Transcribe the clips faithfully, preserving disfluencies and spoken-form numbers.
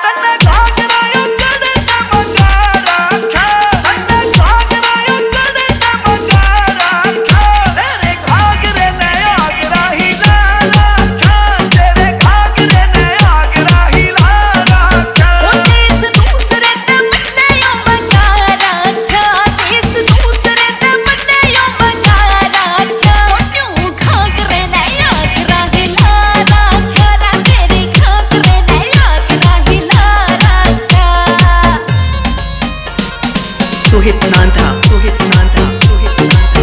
Sohit Nanda, Sohit Nanda, Sohit Nanda.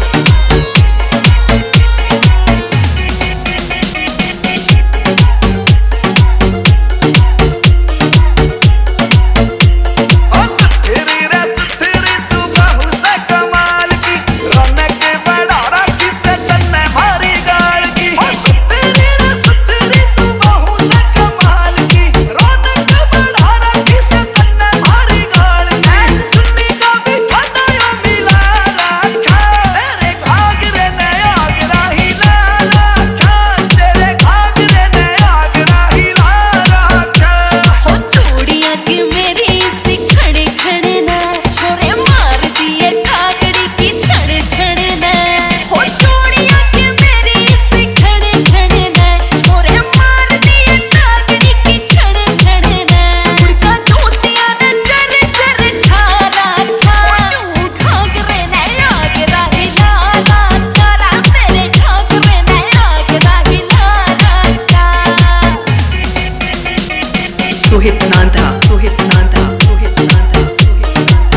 Sohit Nanda, Sohit Nanda, Sohit Nanda, Sohit Nanda.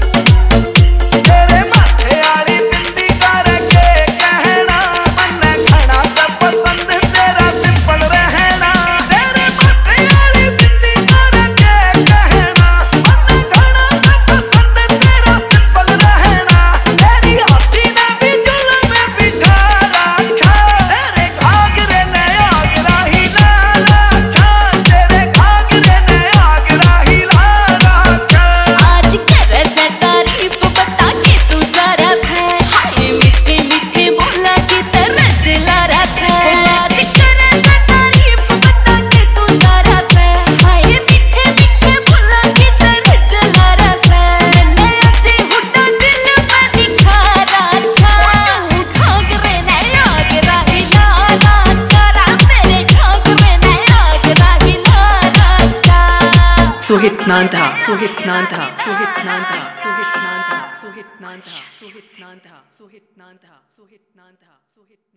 तेरे माथे वाली बिंदी करके कहना मन्ने खाना सब पसंद तेरा सिंपल रहना। तेरे माथे वाली बिंदी करके कहना मन्ने खाना सब पसंद तेरा सिंपल रहना। तेरी हंसी ने भी जुल्म में बिठा रखा, तेरे घाघरे ने आगरा हिला रखा, तेरे घाघरे ने आगरा हिला रखा। आज करे से तारीफ बता के तू जरा से, हाय मीठे मीठे बोला के तेरा दिला रस है। आज करे से तारीफ बता के तू जरा से, हाय मीठे मीठे बोला के तेरा दिला रस है। मैंने आज हुड्डा दिल में लिखा रखा, घाघरे ने आगरा हिला रखा, मेरे घाघरे ने आगरा हिला रखा। Sohit Nanda, Sohit Nanda, Sohit Nanda, Sohit Nanda, Sohit Nanda, Sohit Nanda, Sohit Nanda, Sohit Nanda, Sohit